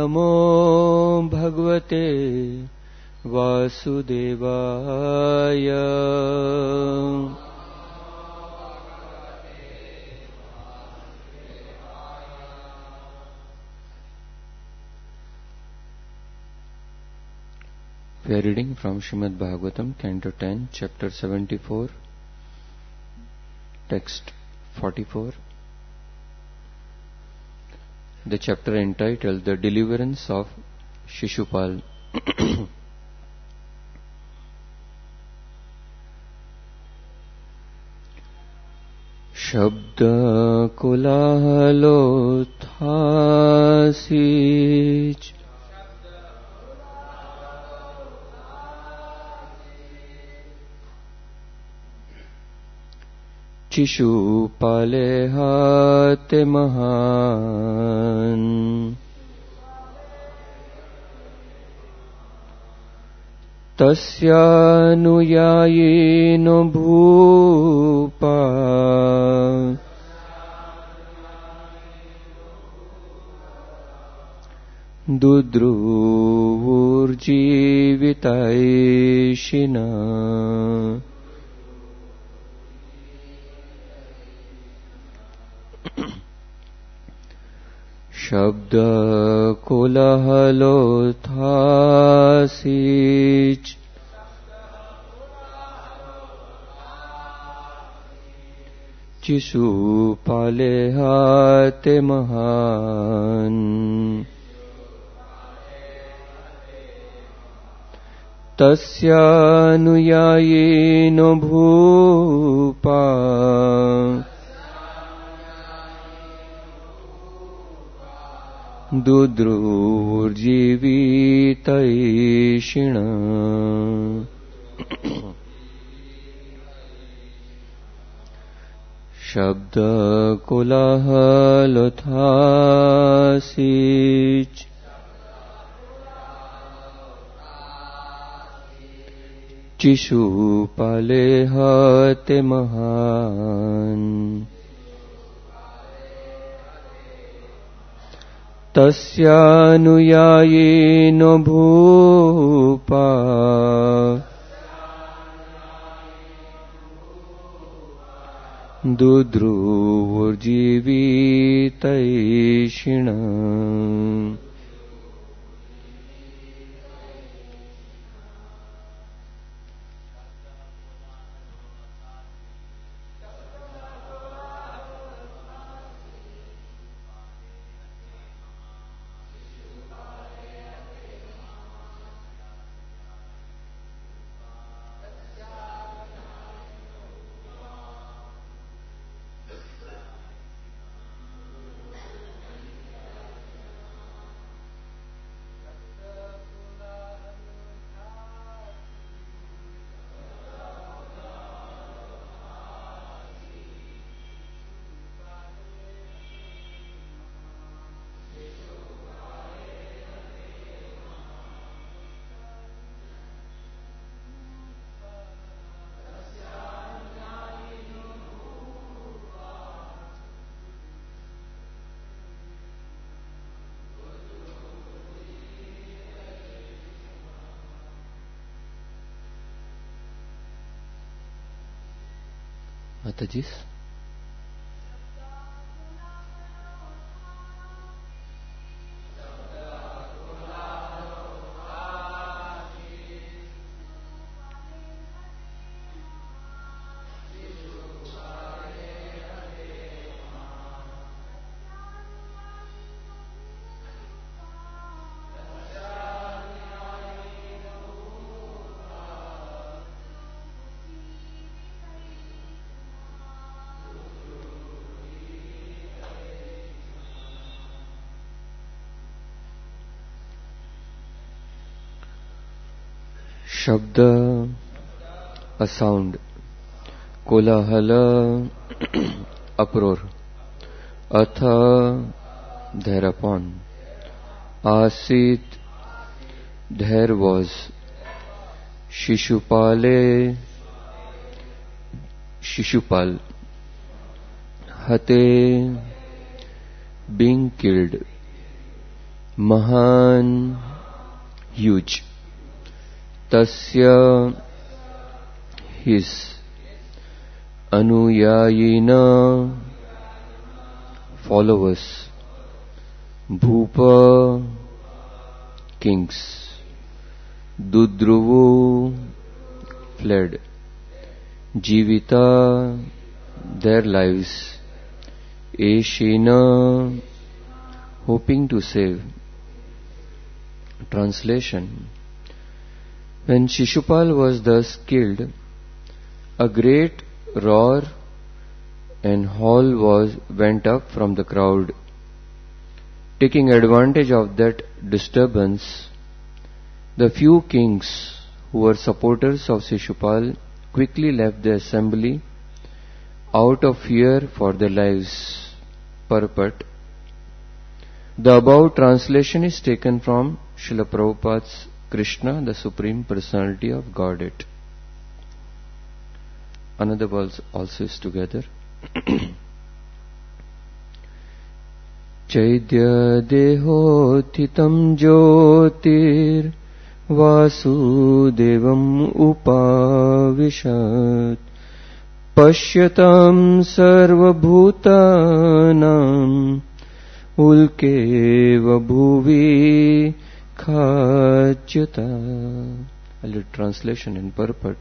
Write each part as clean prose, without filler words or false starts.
नमो भगवते वासुदेवाय। We are reading from Srimad Bhagavatam, Canto 10, Chapter 74, Text 44. The chapter entitled The Deliverance of Shishupal. शब्द कोलाहलोत्थासीच शिशुपाले हाते महान। तस्यानुयायिनो भूपा दुद्रुवुर्जीवितैषिणा। शब्द कोलाहलोत्थासीच शिशुपाले हाते महान। तस्यानुयायिनो भूपा दुद्रुवुर्जीवितैषिणा। शब्द कोलाहलोत्थासीच शिशुपाले हाते महान। तस्यानुयायिनो भूपा दुद्रुवुर्जीवितैषिणा। माताजी। शब्द a sound, कोलाहल uproar, atha thereupon, asit there was, Shishupale Shishupal, hate being killed, Mahan, huge. Tasya, his. Anuyayina, followers. Bhupa, kings. Dudruvu, fled. Jivita, their lives. Eshina, hoping to save. Translation. When Shishupal was thus killed, a great roar and howl went up from the crowd. Taking advantage of that disturbance, the few kings who were supporters of Shishupal quickly left the assembly out of fear for their lives. Purport. The above translation is taken from Srila Prabhupada's Krishna, the Supreme Personality of Godhead. Another verse also is together. Chaidya dehotitam jyotir vasudevam upavishat pashyatam sarvabhutanam ulkeva bhuvi khajyata. A little translation in purport.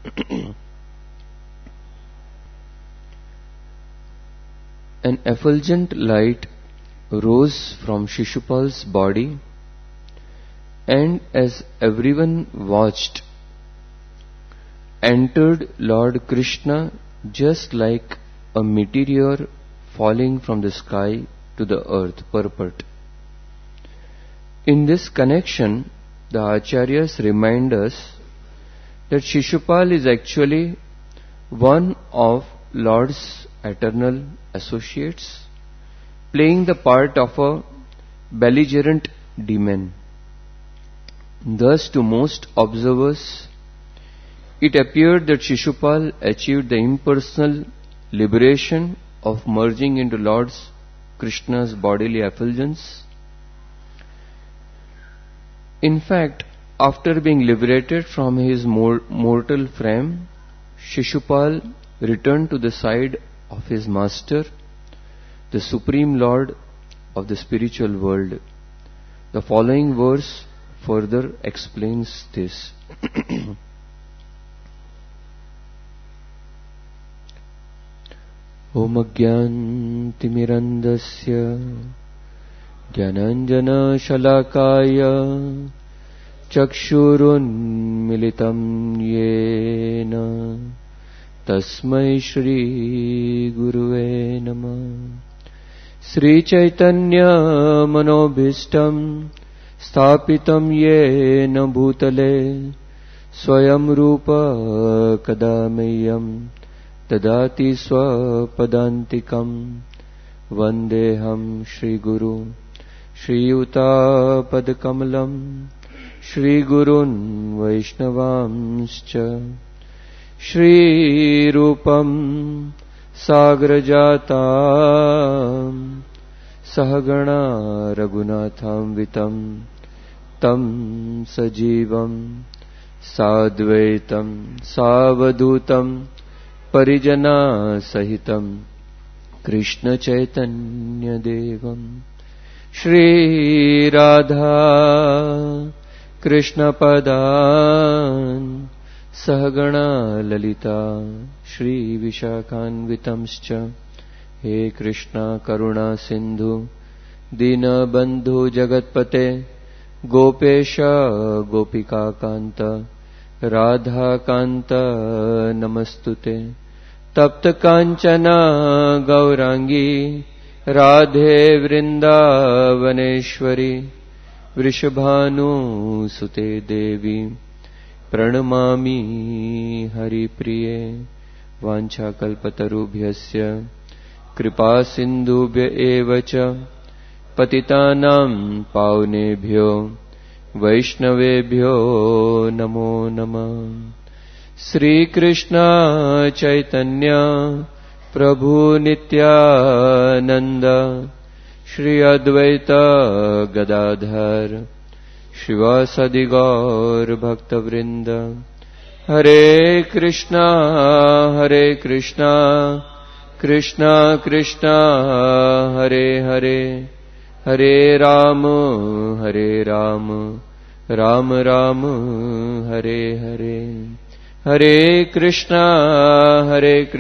An effulgent light rose from Shishupal's body, and as everyone watched, entered Lord Krishna just like a meteor falling from the sky to the earth. Purport. In this connection, the Acharyas remind us that Shishupal is actually one of Lord's eternal associates, playing the part of a belligerent demon. Thus, to most observers, it appeared that Shishupal achieved the impersonal liberation of merging into Lord Krishna's bodily effulgence. In fact, after being liberated from his mortal frame, Shishupal returned to the side of his master, the Supreme Lord of the spiritual world. The following verse further explains this. Om Agyantimirandasya Jnananjana Shalakaya Chakshurun Militam Yena Tasmai Shri Guruve Namah. Sri Chaitanya Manobhishtam Sthapitam Yena Bhutale Swayam Rupa Kadamayam Tadati Swapadantikam Vandeham Shri Guru Shri Yuta Padkamalam Shri Gurun Vaishnavamscha Shri Rupam Sagrajatam Sahagana Raghunatham Vitam Tam Sajivam Sadvaitam Savadutam Parijana Sahitam Krishna Chaitanya Devam Shri Radha Krishna Padan Sahagana Lalita Shri Vishakhanvitamscha. He Krishna Karuna Sindhu Dina Bandhu Jagatpate Gopesha Gopika Kanta Radha Kanta Namastute Tapta Kanchana Gaurangi Radhe Vrindavaneshwari Vrishabhanu Sute Devi Pranamami Hari Priye Vancha Kalpatarubhyasya Kripa Sindhubhya Evacha Patitanam Paunebhyo Vaishnavebhyo Namo Namah. Sri Krishna Chaitanya Prabhu Nityananda Shri Advaita Gadadhar Shivasadi Gaur Bhakta Vrinda. Hare Krishna, Krishna Krishna, Hare Hare, Hare Rama, Rama Rama, Hare Hare. Hare Krishna,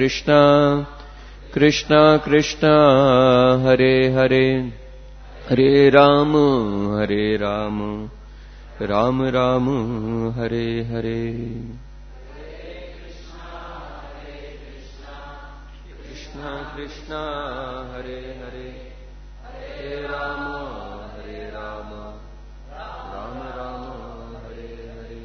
Krishna Krishna, Hare Hare, Hare Rama, Rama Rama, Hare Hare. Krishna Krishna, Hare Hare, Hare Rama, Rama Rama, Hare Hare.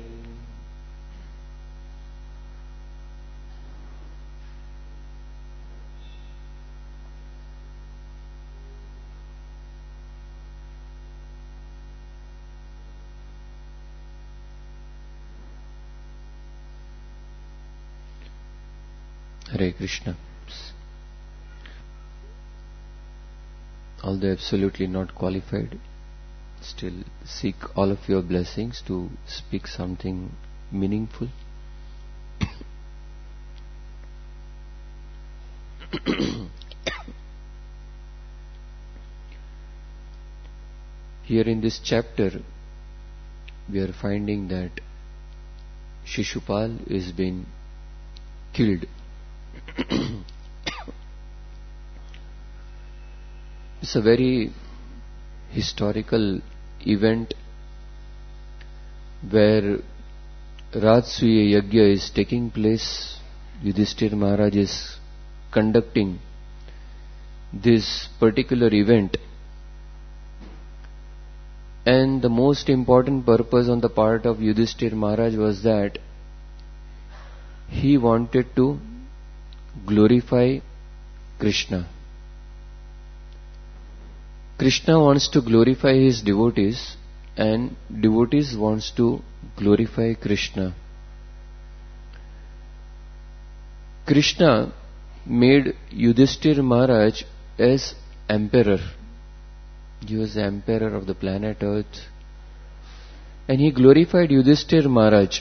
Hare Krishna. Although absolutely not qualified, still seek all of your blessings to speak something meaningful. Here in this chapter, we are finding that Shishupal is being killed. It's a very historical event where Rajasuya Yajna is taking place. Yudhishthira Maharaj is conducting this particular event, and the most important purpose on the part of Yudhishthira Maharaj was that he wanted to glorify Krishna. Krishna wants to glorify his devotees, and devotees wants to glorify Krishna. Krishna made Yudhishthira Maharaj as emperor. He was the emperor of the planet Earth, and he glorified Yudhishthira Maharaj.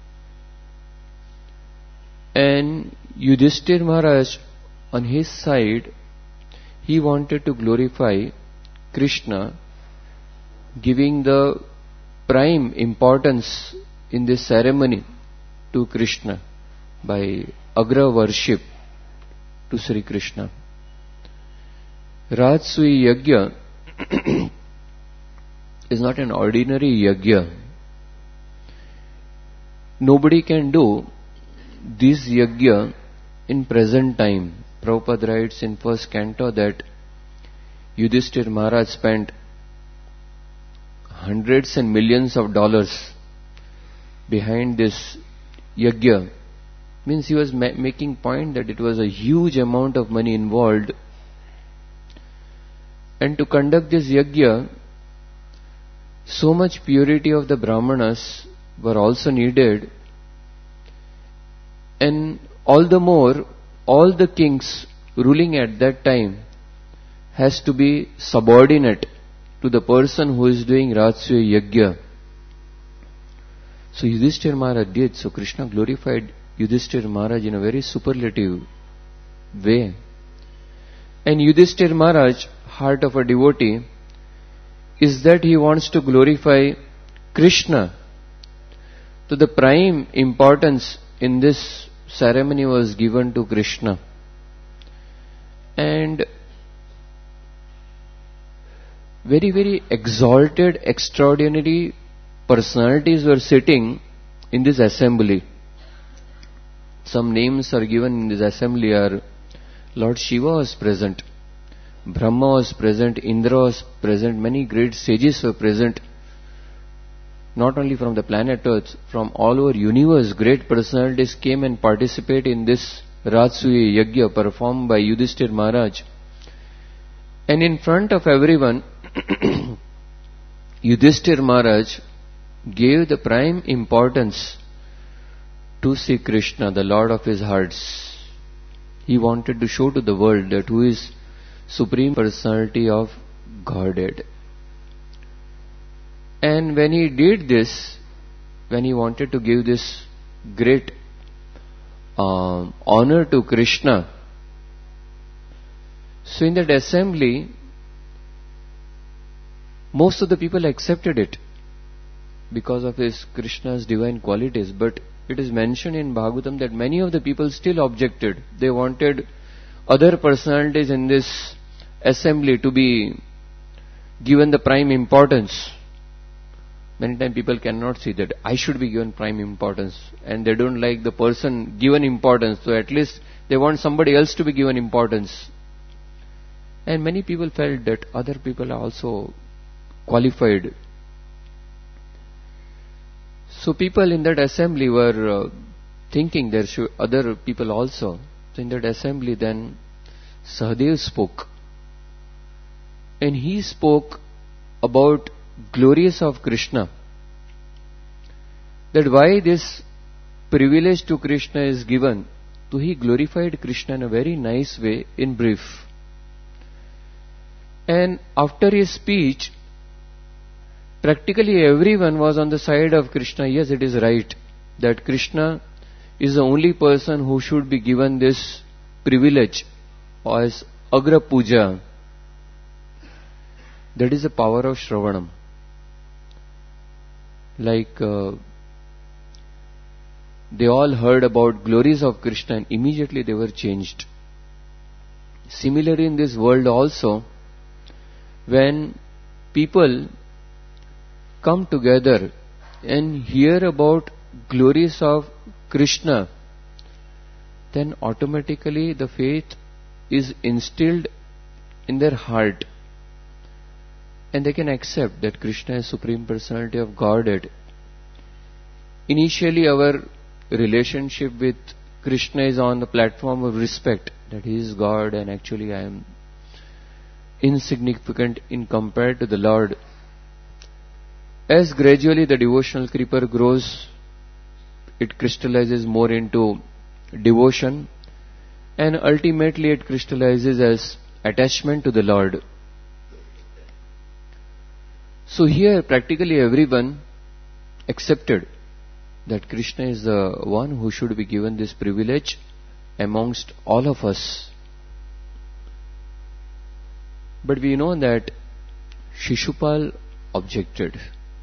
And Yudhishthira Maharaj, on his side, he wanted to glorify Krishna, giving the prime importance in this ceremony to Krishna by Agra worship to Sri Krishna. Rajasuya Yajna is not an ordinary yajna. Nobody can do this yajna in present time. Prabhupada writes in first canto that Yudhishthira Maharaj spent hundreds and millions of dollars behind this yajna. Means he was making point that it was a huge amount of money involved, and to conduct this yajna, so much purity of the Brahmanas were also needed, and all the more, all the kings ruling at that time has to be subordinate to the person who is doing Rajasuya Yajna. So Yudhishthira Maharaj did. So Krishna glorified Yudhishthira Maharaj in a very superlative way. And Yudhishthira Maharaj, heart of a devotee, is that he wants to glorify Krishna. So the prime importance in this ceremony was given to Krishna. And very, very exalted, extraordinary personalities were sitting in this assembly. Some names are given in this assembly are Lord Shiva was present, Brahma was present, Indra was present, many great sages were present. Not only from the planet Earth, from all over universe, great personalities came and participated in this Rajasuya Yajna performed by Yudhishthira Maharaj. And in front of everyone, Yudhishthira Maharaj gave the prime importance to Sri Krishna, the Lord of his hearts. He wanted to show to the world that who is Supreme Personality of Godhead. And when he did this, when he wanted to give this great honor to Krishna, so in that assembly, most of the people accepted it because of his Krishna's divine qualities. But it is mentioned in Bhagavatam that many of the people still objected. They wanted other personalities in this assembly to be given the prime importance. Many times people cannot see that I should be given prime importance, and they don't like the person given importance, so at least they want somebody else to be given importance. And many people felt that other people are also qualified. So people in that assembly were thinking there should other people also. So in that assembly then Sahadev spoke. And he spoke about glories of Krishna. That why this privilege to Krishna is given. So he glorified Krishna in a very nice way in brief. And after his speech, practically everyone was on the side of Krishna. Yes, it is right that Krishna is the only person who should be given this privilege as Agra Puja. That is the power of Shravanam. Like they all heard about glories of Krishna and immediately they were changed. Similarly in this world also, when people come together and hear about glories of Krishna, then automatically the faith is instilled in their heart. And they can accept that Krishna is Supreme Personality of Godhead. Initially our relationship with Krishna is on the platform of respect, that he is God and actually I am insignificant in compared to the Lord. As gradually the devotional creeper grows, it crystallizes more into devotion and ultimately it crystallizes as attachment to the Lord. So here practically everyone accepted that Krishna is the one who should be given this privilege amongst all of us. But we know that Shishupal objected.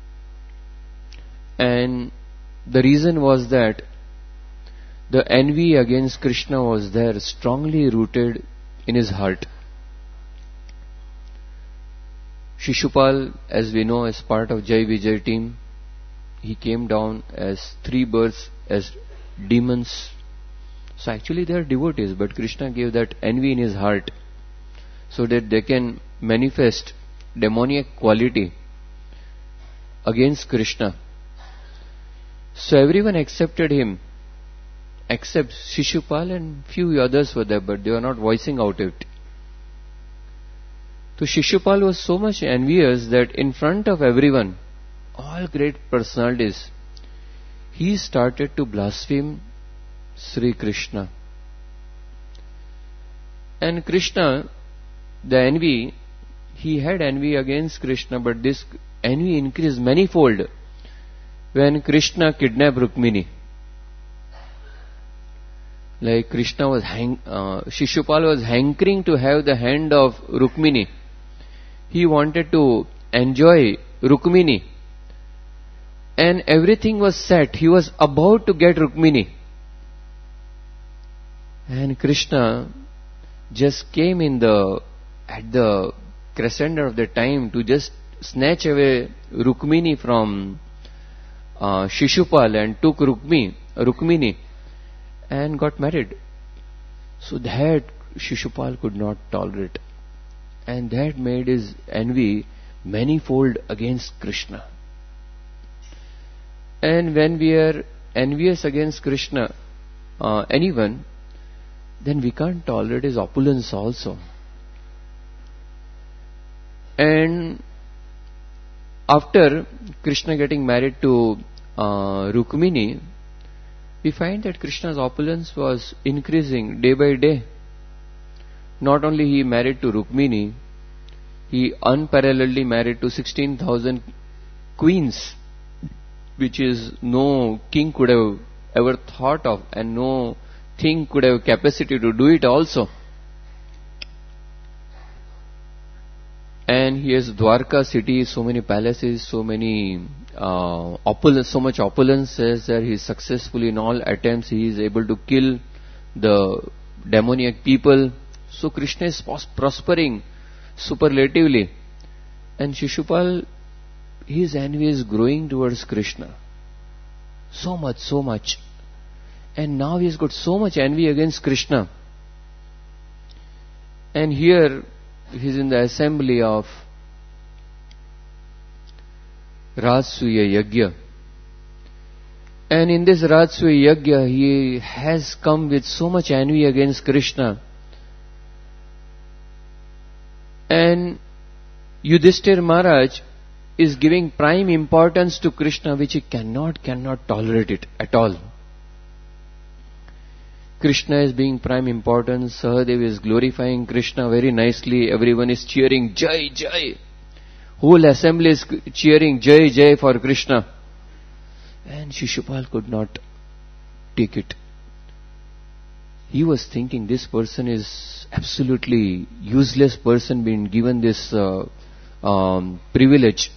And the reason was that the envy against Krishna was there, strongly rooted in his heart. Shishupal, as we know, as part of Jai Vijay team, he came down as 3 births as demons. So actually they are devotees, but Krishna gave that envy in his heart so that they can manifest demoniac quality against Krishna. So everyone accepted him, except Shishupal and few others were there, but they were not voicing out it. So Shishupal was so much envious that in front of everyone, all great personalities, he started to blaspheme Sri Krishna. And Krishna, the envy, he had envy against Krishna, but this envy increased manifold when Krishna kidnapped Rukmini. Like Krishna was Shishupal was hankering to have the hand of Rukmini. He wanted to enjoy Rukmini. And everything was set. He was about to get Rukmini. And Krishna just came at the crescendo of the time to just snatch away Rukmini from Shishupal and took Rukmini and got married. So that Shishupal could not tolerate. And that made his envy manifold against Krishna. And when we are envious against Krishna, anyone, then we can't tolerate his opulence also. And after Krishna getting married to Rukmini, we find that Krishna's opulence was increasing day by day. Not only he married to Rukmini, He unparalleledly married to 16,000 queens, which is no king could have ever thought of, and no thing could have capacity to do it also. And he has Dwarka city, so many palaces, so many opulence, so much opulence is there. He is successful in all attempts. He is able to kill the demoniac people. So Krishna is prospering superlatively. And Shishupal, his envy is growing towards Krishna. So much. And now he has got so much envy against Krishna. And here he is in the assembly of Rajasuya Yajna. And in this Rajasuya Yajna, he has come with so much envy against Krishna. And Yudhishthira Maharaj is giving prime importance to Krishna, which he cannot tolerate it at all. Krishna is being prime importance. Sahadev is glorifying Krishna very nicely. Everyone is cheering Jai Jai. Whole assembly is cheering Jai Jai for Krishna. And Shishupal could not take it. He was thinking this person is absolutely useless person being given this privilege.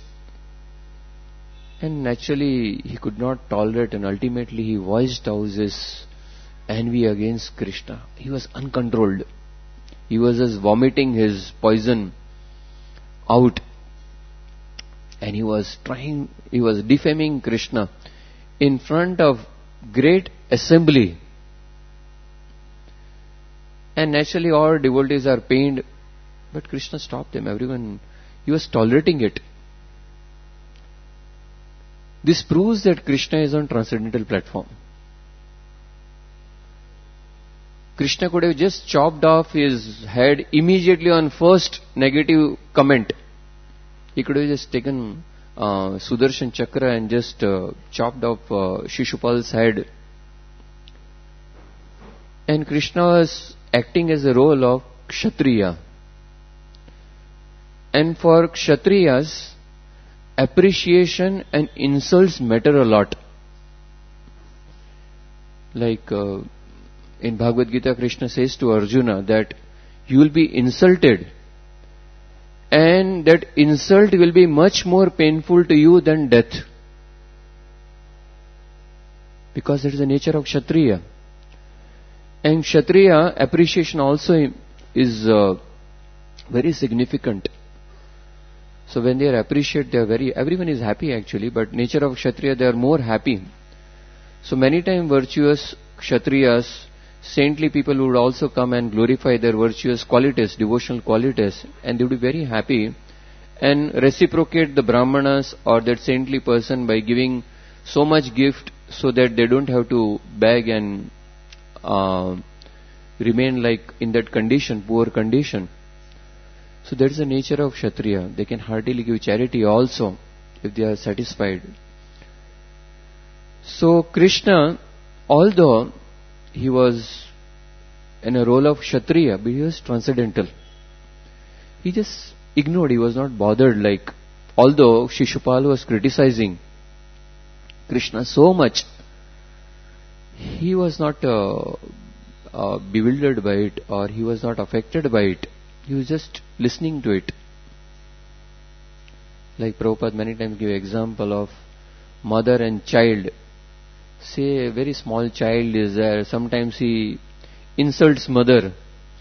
And naturally he could not tolerate, and ultimately he voiced out his envy against Krishna. He was uncontrolled. He was just vomiting his poison out. And he was defaming Krishna in front of great assembly. And naturally all devotees are pained, but Krishna stopped them. Everyone, he was tolerating it. This proves that Krishna is on transcendental platform. Krishna could have just chopped off his head immediately on first negative comment. He could have just taken Sudarshan Chakra and just chopped off Shishupal's head. And Krishna was acting as a role of Kshatriya. And for Kshatriyas, appreciation and insults matter a lot. Like in Bhagavad Gita, Krishna says to Arjuna that you will be insulted, and that insult will be much more painful to you than death, because that is the nature of Kshatriya. And Kshatriya appreciation also is very significant. So when they are appreciated, everyone is happy actually, but nature of Kshatriya, they are more happy. So many times virtuous Kshatriyas, saintly people would also come and glorify their virtuous qualities, devotional qualities, and they would be very happy and reciprocate the Brahmanas or that saintly person by giving so much gift so that they don't have to beg and remain like in that condition, poor condition. So that is the nature of Kshatriya. They can heartily give charity also if they are satisfied. So Krishna, although he was in a role of Kshatriya, but he was transcendental. He just ignored, he was not bothered, like, although Shishupal was criticizing Krishna so much, he was not bewildered by it, or he was not affected by it. He was just listening to it. Like Prabhupada many times give example of mother and child. Say a very small child is there, sometimes he insults mother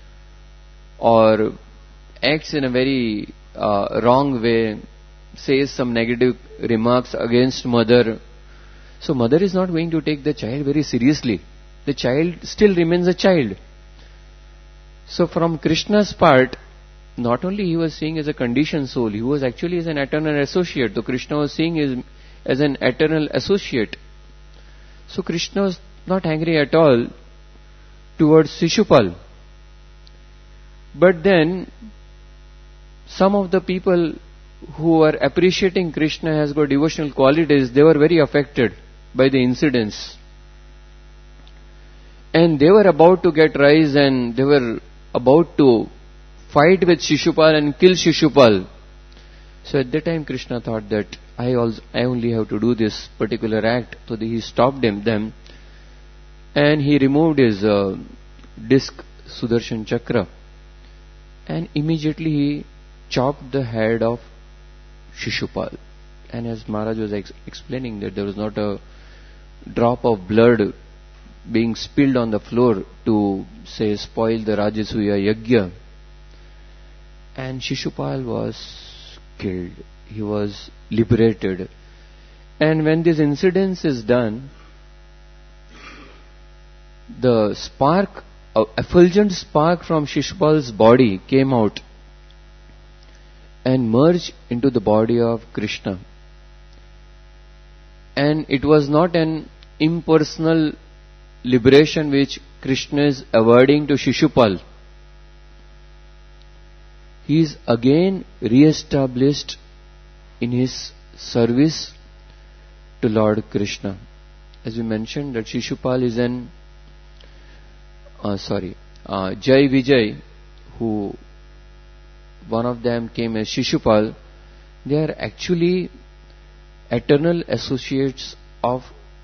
or acts in a very wrong way, says some negative remarks against mother. So mother is not going to take the child very seriously. The child still remains a child. So from Krishna's part, not only he was seeing as a conditioned soul, he was actually as an eternal associate. So Krishna was seeing as an eternal associate. So Krishna was not angry at all towards Shishupal. But then some of the people who are appreciating Krishna has got devotional qualities, they were very affected by the incidents. And they were about to get rise and they were about to fight with Shishupal and kill Shishupal. So at that time Krishna thought that I only have to do this particular act. So he stopped them and he removed his disc Sudarshan Chakra and immediately he chopped the head of Shishupal. And as Maharaj was explaining that there was not a drop of blood being spilled on the floor to say spoil the Rajasuya Yajna. And Shishupal was killed. He was liberated. And when this incident is done, the spark, a effulgent spark from Shishupal's body came out and merged into the body of Krishna. And it was not an impersonal liberation which Krishna is awarding to Shishupal. He is again re-established in his service to Lord Krishna. As we mentioned that Shishupal is Jai Vijay, who one of them came as Shishupal, they are actually eternal associates of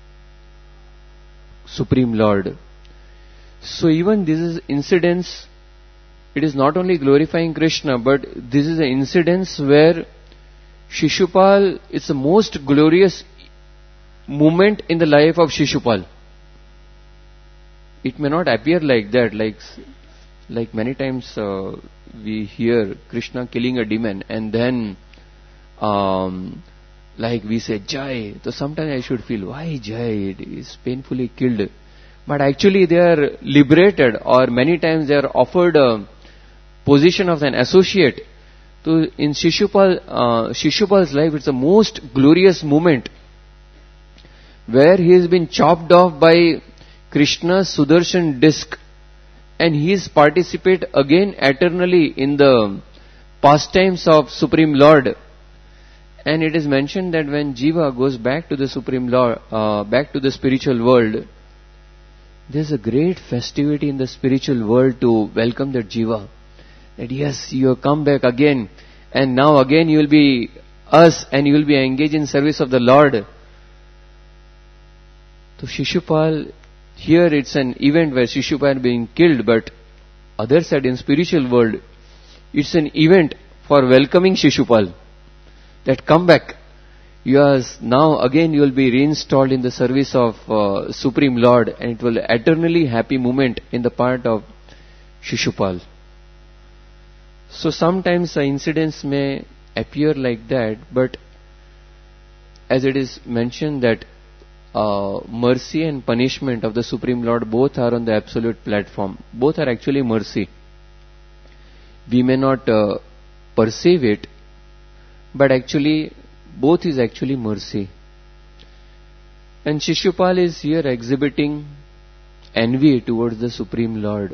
Supreme Lord. So even this is incidents, it is not only glorifying Krishna, but this is an incidence where Shishupal is the most glorious moment in the life of Shishupal. It may not appear like that, like many times we hear Krishna killing a demon and then like we say Jai, so sometimes I should feel why Jai is painfully killed, but actually they are liberated, or many times they are offered a position of an associate. So in Shishupal's life, it's the most glorious moment where he has been chopped off by Krishna's Sudarshan disc, and he is participate again eternally in the pastimes of Supreme Lord. And it is mentioned that when Jiva goes back to the Supreme Lord, back to the spiritual world, there is a great festivity in the spiritual world to welcome that Jiva. That yes, you have come back again, and now again you will be us, and you will be engaged in service of the Lord. So Shishupal, here it's an event where Shishupal is being killed, but other side in spiritual world, it's an event for welcoming Shishupal. That come back, now again you will be reinstalled in the service of Supreme Lord, and it will eternally happy moment in the part of Shishupal. So sometimes the incidents may appear like that, but as it is mentioned that mercy and punishment of the Supreme Lord both are on the absolute platform. Both are actually mercy. We may not perceive it, but actually both is actually mercy. And Shishupal is here exhibiting envy towards the Supreme Lord.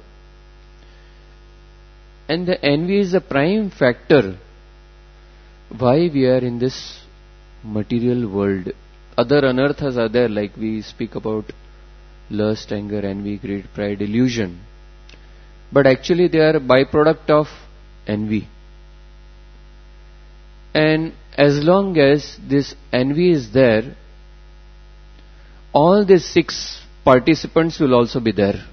And the envy is the prime factor why we are in this material world. Other anarthas are there, like we speak about lust, anger, envy, greed, pride, delusion. But actually they are a byproduct of envy. And as long as this envy is there, all these 6 participants will also be there.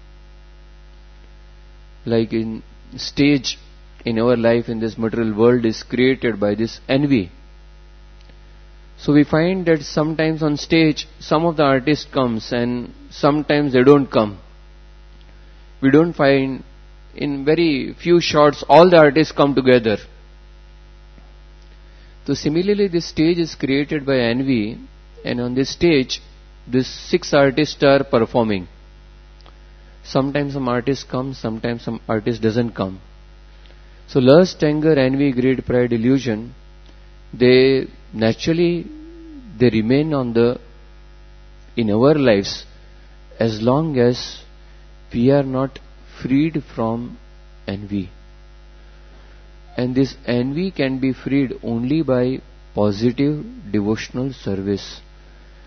Like in stage in our life in this material world is created by this envy. So we find that sometimes on stage some of the artists comes and sometimes they don't come. We don't find in very few shots all the artists come together. So similarly this stage is created by envy, and on this stage these 6 artists are performing. Sometimes some artist comes, sometimes some artist doesn't come. So lust, anger, envy, greed, pride, delusion, they naturally remain in our lives as long as we are not freed from envy. And this envy can be freed only by positive devotional service.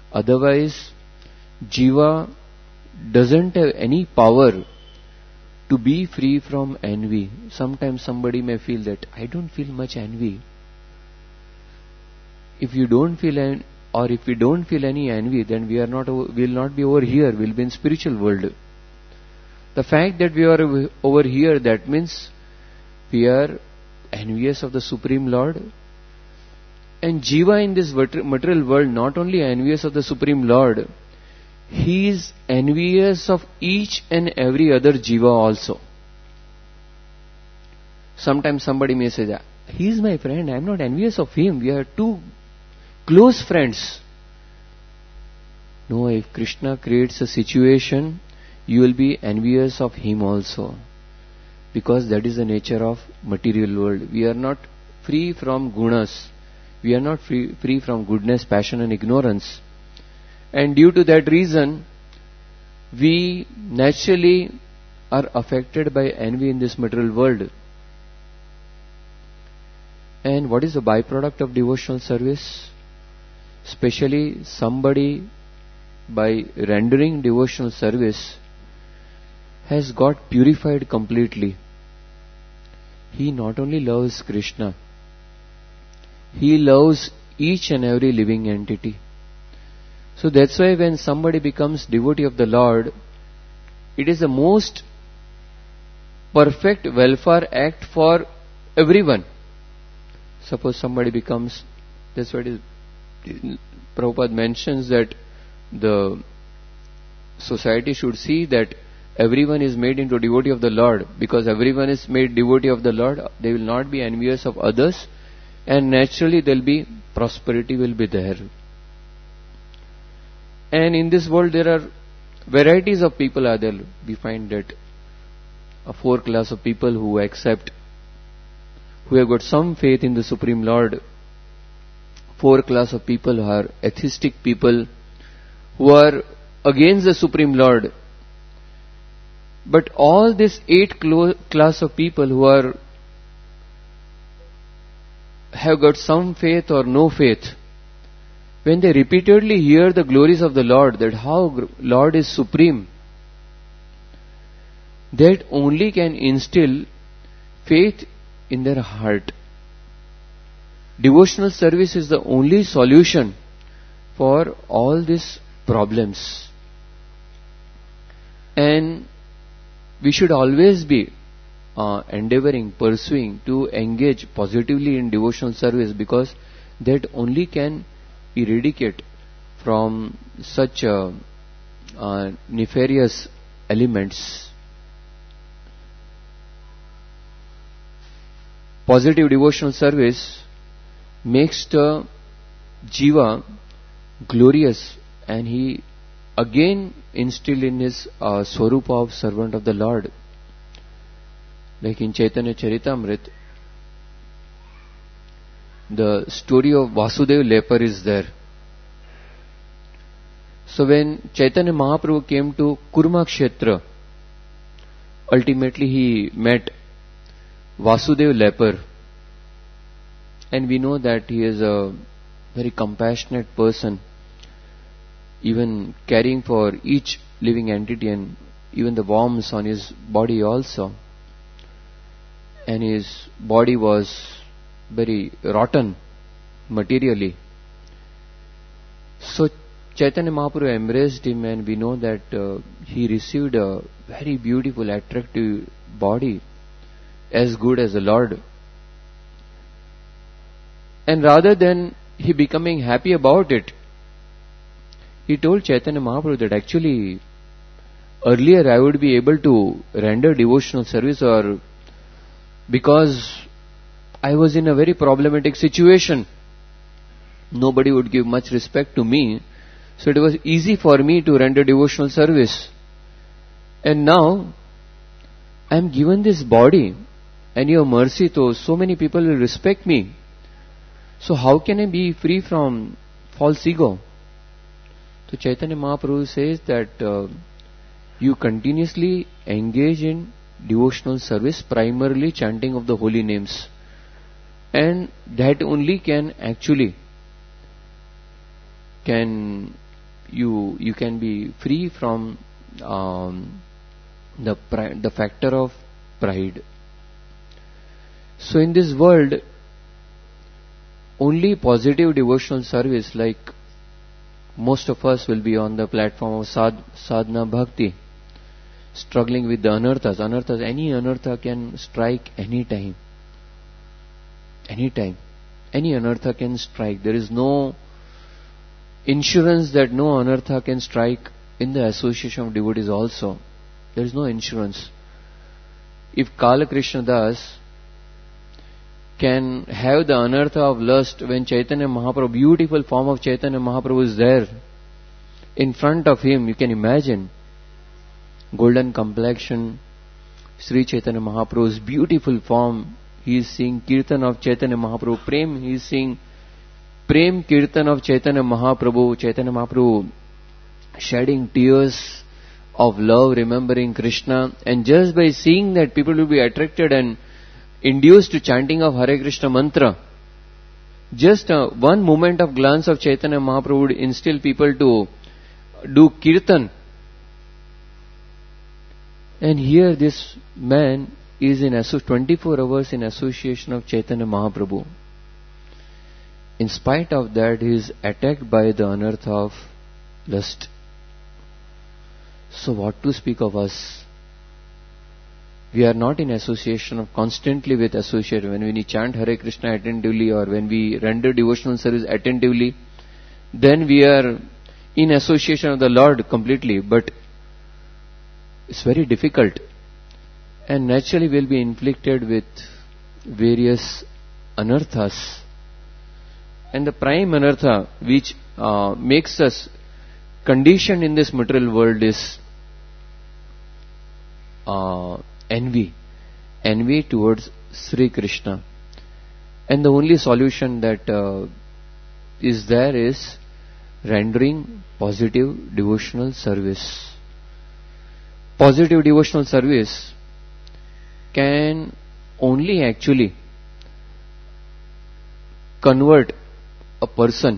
Otherwise, Jiva doesn't have any power to be free from envy. Sometimes somebody may feel that I don't feel much envy. If you don't feel if we don't feel any envy, then we will not be over here. We'll be in spiritual world. The fact that we are over here, that means we are envious of the Supreme Lord. And Jiva in this material world, not only envious of the Supreme Lord, he is envious of each and every other Jiva also. Sometimes somebody may say that, he is my friend, I am not envious of him, we are two close friends. No, if Krishna creates a situation, you will be envious of him also. Because that is the nature of material world. We are not free from gunas. We are not free from goodness, passion and ignorance. And due to that reason, we naturally are affected by envy in this material world. And what is the byproduct of devotional service? Especially somebody, by rendering devotional service, has got purified completely. He not only loves Krishna, he loves each and every living entity. So that's why when somebody becomes devotee of the Lord, it is the most perfect welfare act for everyone. Suppose somebody becomes, that's what Prabhupada mentions, that the society should see that everyone is made into devotee of the Lord. Because everyone is made devotee of the Lord, they will not be envious of others, and naturally there will be prosperity will be there. And in this world there are varieties of people are there. We find that a 4 class of people who accept, who have got some faith in the Supreme Lord. 4 class of people who are atheistic people, who are against the Supreme Lord. But all this 8 class of people who have got some faith or no faith, when they repeatedly hear the glories of the Lord, that how Lord is supreme, that only can instill faith in their heart. Devotional service is the only solution for all these problems. And we should always be endeavoring, pursuing to engage positively in devotional service, because that only can eradicate from such nefarious elements. Positive devotional service makes the Jiva glorious, and he again instilled in his Swarupa of servant of the Lord. Like in Chaitanya Charitamrita, the story of Vasudev leper is there. So when Chaitanya Mahaprabhu came to Kurma Kshetra, ultimately he met Vasudev leper, and we know that he is a very compassionate person, even caring for each living entity and even the worms on his body also. And his body was very rotten materially. So Chaitanya Mahaprabhu embraced him, and we know that he received a very beautiful, attractive body, as good as the Lord. And rather than he becoming happy about it, he told Chaitanya Mahaprabhu that actually earlier I would be able to render devotional service, or because I was in a very problematic situation, nobody would give much respect to me, so it was easy for me to render devotional service. And now I am given this body, and your mercy, so many people will respect me. So how can I be free from false ego? So Chaitanya Mahaprabhu says that you continuously engage in devotional service, primarily chanting of the holy names, and that only can actually you can be free from the factor of pride. So in this world, only positive devotional service, like most of us will be on the platform of sadhana bhakti, struggling with the anarthas. Any anartha can strike any time. Anytime. Any anartha can strike. There is no insurance that no anartha can strike in the association of devotees also. There is no insurance. If Kala Krishna Das can have the anartha of lust when Chaitanya Mahaprabhu, beautiful form of Chaitanya Mahaprabhu is there in front of him, you can imagine. Golden complexion, Sri Chaitanya Mahaprabhu's beautiful form. He is seeing Kirtan of Chaitanya Mahaprabhu. Prem, he is seeing Prem Kirtan of Chaitanya Mahaprabhu shedding tears of love, remembering Krishna. And just by seeing that, people will be attracted and induced to chanting of Hare Krishna mantra. Just one moment of glance of Chaitanya Mahaprabhu would instill people to do Kirtan. And here this man is in 24 hours in association of Chaitanya Mahaprabhu. In spite of that, he is attacked by the anartha of lust. So what to speak of us? We are not in association of constantly with association. When we chant Hare Krishna attentively or when we render devotional service attentively, then we are in association of the Lord completely. But it's very difficult. And naturally we will be inflicted with various anarthas. And the prime anartha which makes us conditioned in this material world is envy. Envy towards Sri Krishna. And the only solution that is there is rendering positive devotional service. Positive devotional service can only actually convert a person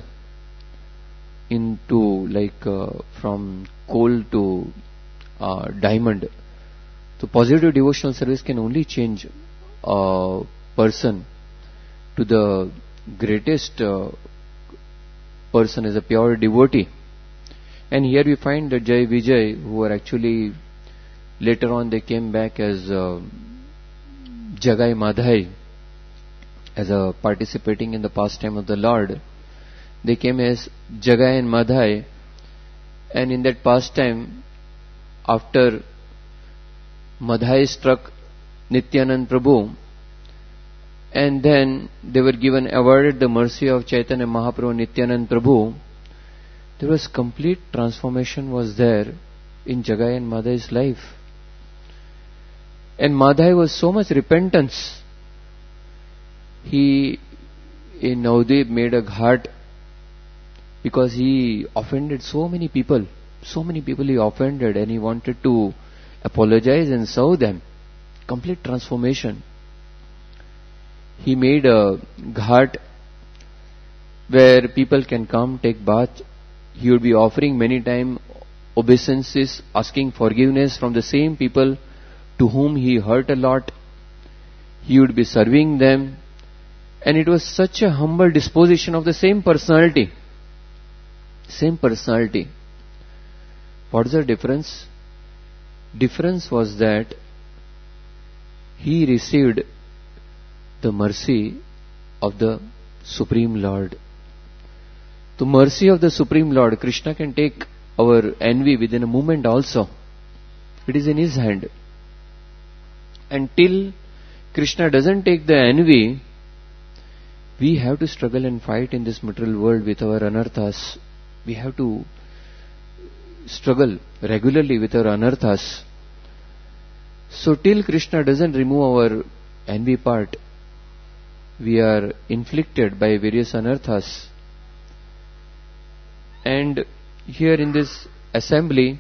into from coal to diamond. So positive devotional service can only change a person to the greatest person as a pure devotee. And here we find that Jai Vijay, who are actually later on they came back as Jagai Madhai, as a participating in the pastime of the Lord. They came as Jagai and Madhai, and in that pastime, after Madhai struck Nityanand Prabhu, and then they were awarded the mercy of Chaitanya Mahaprabhu and Nityanand Prabhu, there was complete transformation was there in Jagai and Madhai's life. And Madhai was so much repentance. He in Navdeep made a ghat because he offended so many people. So many people he offended, and he wanted to apologize and serve them. Complete transformation. He made a ghat where people can come take bath. He would be offering many times obeisances, asking forgiveness from the same people to whom he hurt a lot. He would be serving them. And it was such a humble disposition of the same personality. Same personality. What is the difference? Difference was that he received the mercy of the Supreme Lord. The mercy of the Supreme Lord, Krishna can take our envy within a moment also. It is in his hand. Until Krishna doesn't take the envy, we have to struggle and fight in this material world with our anarthas. We have to struggle regularly with our anarthas. So till Krishna doesn't remove our envy part, we are inflicted by various anarthas. And here in this assembly,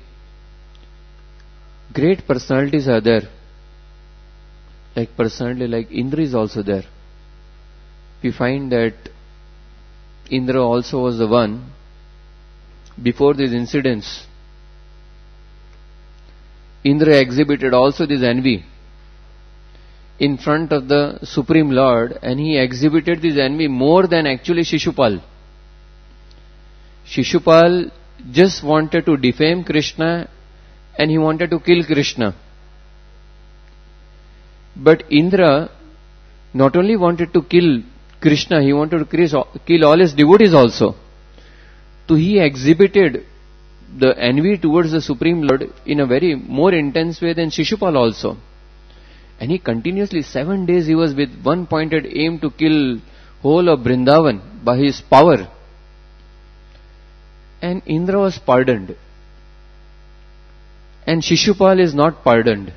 great personalities are there. Like personality like Indra is also there. We find that Indra also was the one, before these incidents, Indra exhibited also this envy in front of the Supreme Lord, and he exhibited this envy more than actually Shishupal. Shishupal just wanted to defame Krishna and he wanted to kill Krishna. But Indra not only wanted to kill Krishna, he wanted to kill all his devotees also. So he exhibited the envy towards the Supreme Lord in a very more intense way than Shishupal also. And he continuously, 7 days he was with one pointed aim to kill whole of Vrindavan by his power. And Indra was pardoned. And Shishupal is not pardoned.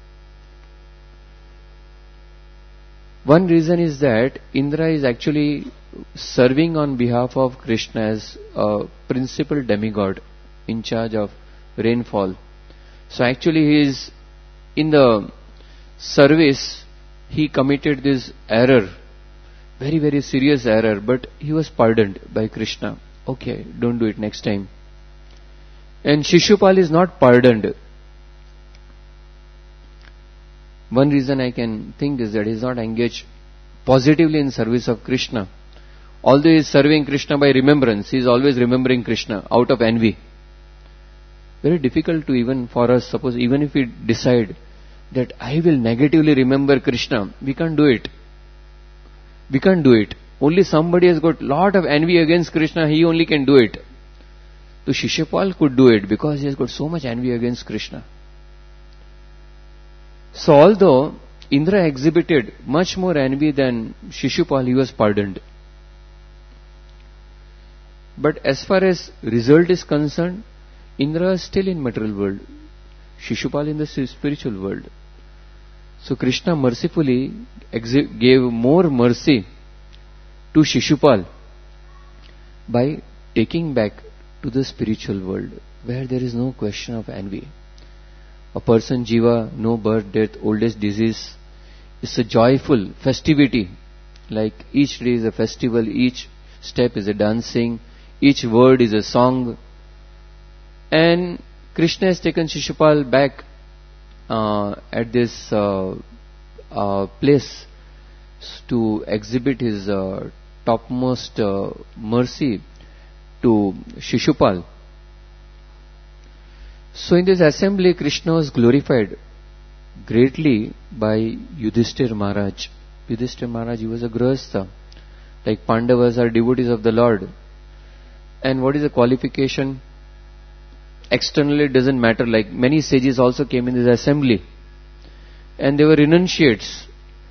One reason is that Indra is actually serving on behalf of Krishna as a principal demigod in charge of rainfall. So actually he is in the service, he committed this error, very very serious error, but he was pardoned by Krishna. Okay, don't do it next time. And Shishupal is not pardoned. One reason I can think is that he is not engaged positively in service of Krishna. Although he is serving Krishna by remembrance, he is always remembering Krishna out of envy. Very difficult to even for us, suppose even if we decide that I will negatively remember Krishna, we can't do it. We can't do it. Only somebody has got lot of envy against Krishna, he only can do it. So Shishupal could do it because he has got so much envy against Krishna. So although Indra exhibited much more envy than Shishupal, he was pardoned. But as far as result is concerned, Indra is still in material world, Shishupal in the spiritual world. So Krishna mercifully gave more mercy to Shishupal by taking back to the spiritual world where there is no question of envy. A person jiva, no birth, death, old age, disease. It's a joyful festivity. Like each day is a festival, each step is a dancing, each word is a song. And Krishna has taken Shishupal back at this place to exhibit his topmost mercy to Shishupal. So in this assembly, Krishna was glorified greatly by Yudhishthira Maharaj. Yudhishthira Maharaj, he was a Grihastha. Like Pandavas are devotees of the Lord. And what is the qualification? Externally it doesn't matter. Like many sages also came in this assembly. And they were renunciates.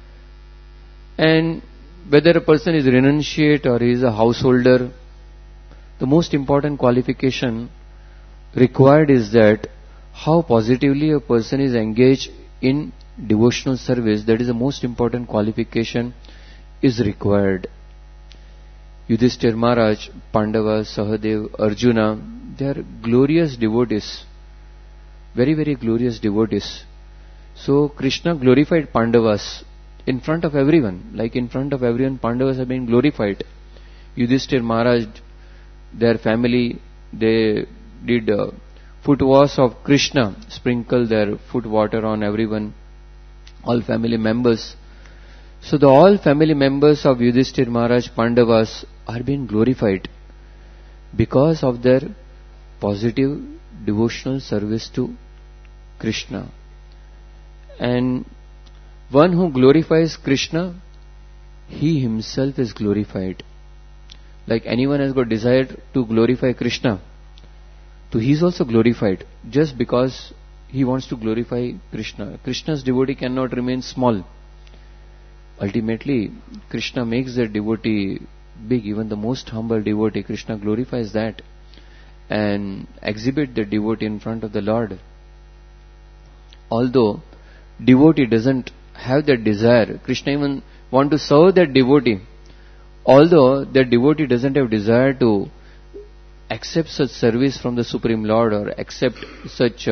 And whether a person is renunciate or he is a householder, the most important qualification required is that how positively a person is engaged in devotional service. That is the most important qualification is required. Yudhishthira Maharaj, Pandavas, Sahadev, Arjuna, they are glorious devotees. Very, very glorious devotees. So Krishna glorified Pandavas in front of everyone. Like in front of everyone, Pandavas have been glorified. Yudhishthira Maharaj, their family, they did foot wash of Krishna, sprinkle their foot water on everyone, all family members. So the all family members of Yudhishthira Maharaj, Pandavas, are being glorified because of their positive devotional service to Krishna. And one who glorifies Krishna, he himself is glorified. Like anyone has got desire to glorify Krishna, so he is also glorified just because he wants to glorify Krishna. Krishna's devotee cannot remain small. Ultimately, Krishna makes the devotee big. Even the most humble devotee, Krishna glorifies that and exhibit the devotee in front of the Lord. Although devotee doesn't have that desire, Krishna even want to serve that devotee. Although that devotee doesn't have desire to accept such service from the Supreme Lord or accept such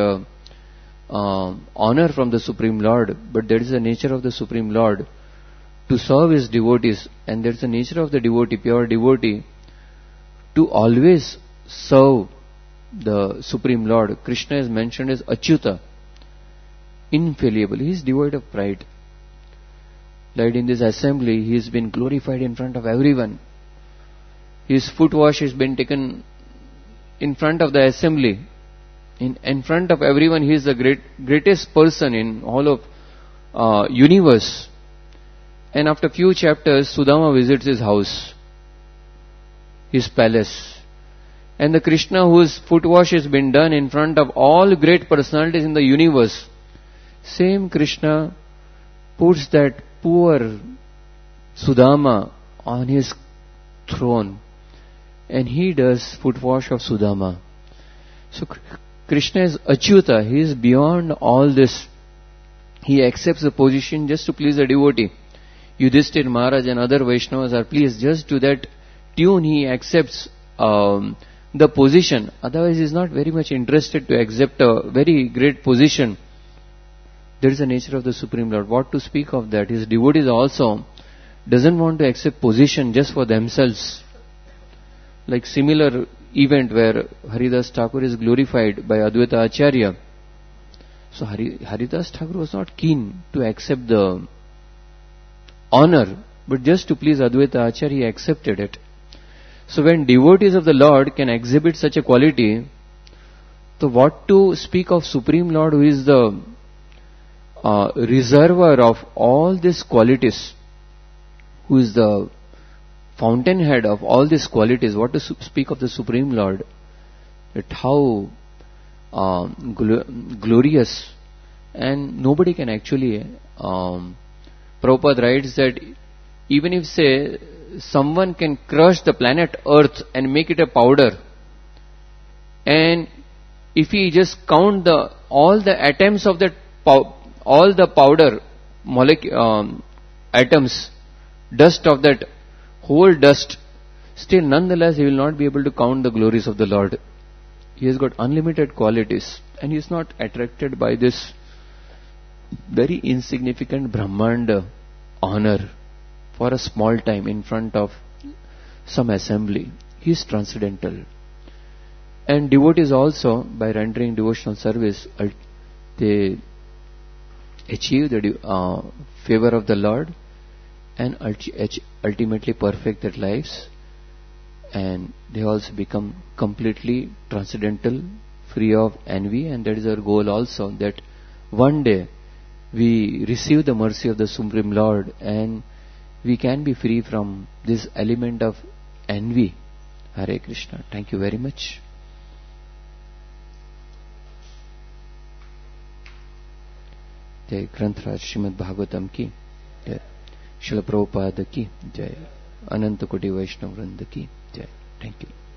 honor from the Supreme Lord, but that is the nature of the Supreme Lord to serve his devotees, and that's the nature of the devotee, pure devotee, to always serve the Supreme Lord. Krishna is mentioned as Achyuta. infallible. He is devoid of pride. Like in this assembly, he has been glorified in front of everyone. His foot wash has been taken in front of the assembly. In front of everyone, he is the greatest person in all of universe. And after few chapters, Sudama visits his house, his palace. And the Krishna whose foot wash has been done in front of all great personalities in the universe, same Krishna puts that poor Sudama on his throne, and he does foot wash of Sudama. So Krishna is Achyuta, he is beyond all this. He accepts the position just to please the devotee. Yudhishthir Maharaj and other Vaishnavas are pleased just to that tune. He accepts the position. Otherwise he is not very much interested to accept a very great position. That is the nature of the Supreme Lord. What to speak of that? His devotees also doesn't want to accept position just for themselves. Like similar event where Haridas Thakur is glorified by Advaita Acharya. So Haridas Thakur was not keen to accept the honor, but just to please Advaita Acharya he accepted it. So when devotees of the Lord can exhibit such a quality, so what to speak of Supreme Lord, who is the reservoir of all these qualities, who is the fountainhead of all these qualities. What to speak of the Supreme Lord, that how glorious, and nobody can actually Prabhupada writes that even if say someone can crush the planet Earth and make it a powder, and if he just count all the atoms of that all the powder atoms, dust of that whole dust, still nonetheless he will not be able to count the glories of the Lord. He has got unlimited qualities, and he is not attracted by this very insignificant Brahmanda honor for a small time in front of some assembly. He is transcendental. And devotees also, by rendering devotional service, they achieve the favor of the Lord and ultimately perfect their lives, and they also become completely transcendental, free of envy. And that is our goal also, that one day we receive the mercy of the Supreme Lord and we can be free from this element of envy. Hare Krishna. Thank you very much. जय ग्रंथराज श्रीमद् भागवतम की जय, श्रील प्रभुपाद की जय, अनंत कोटि वैष्णव वृंद की जय. Thank you.